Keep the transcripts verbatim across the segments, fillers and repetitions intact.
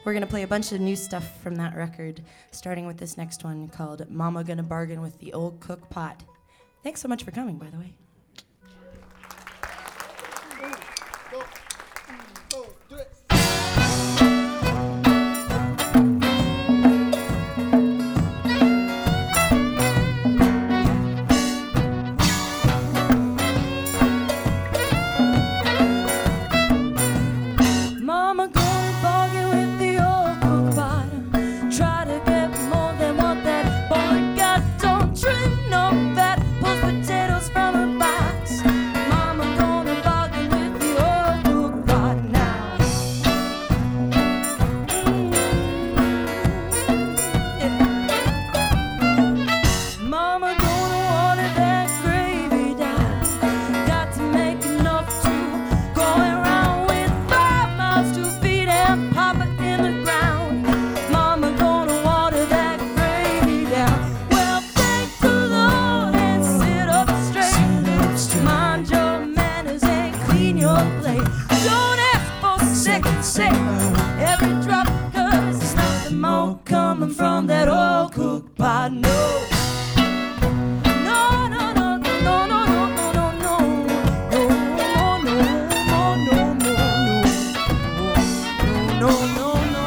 We're gonna play a bunch of new stuff from that record, starting with this next one called Mama Gonna Bargain with the Old Cook Pot. Thanks so much for coming, by the way. Go, go, do it. Mama gonna bargain with the old cook pot. Try to get more than what that boy got. Don't trim no fat, pulls potatoes from a box. Mama gonna bargain with the old cook pot now. Mm, yeah. Mama gonna water that gravy down. Got to make enough to go around with five miles to feed and Papa in the ground. Mama gonna water that gravy down. Well, thank the Lord and sit up straight. Mind your manners and clean your plate. Don't ask for second shake every drop, cause there's nothing more coming from that old cook pot. No. No, no, no, no, no, no, no, no, no, no, no, no, no, no, no, no, no.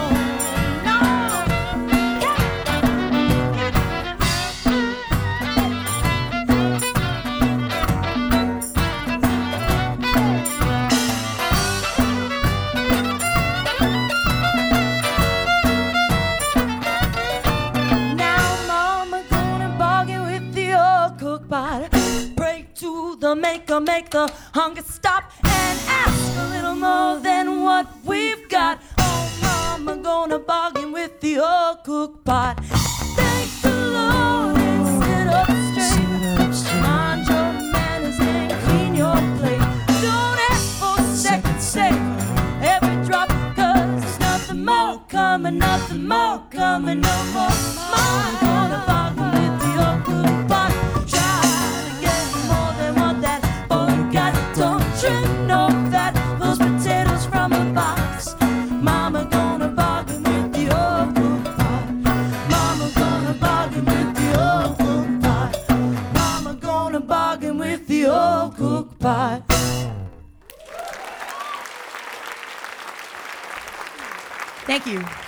Now Mama gonna bargain with the old cook pot. Pray to the maker, make the hunger stop, and ask a little more than what we've got. Oh, Mama gonna bargain with the old cook pot. Thank the Lord and sit up straight. Mind your manners and clean your plate. Don't ask for second shake every drop, cause there's nothing more coming, nothing more coming, no more. Mama gonna bargain with the old cook pot. Try to get more than what that boy got. Don't trim no fat, those potatoes from a box. Mama gonna bargain with the old cook pot. Mama gonna bargain with the old cook pot. Mama gonna bargain with the old cook pot. Thank you.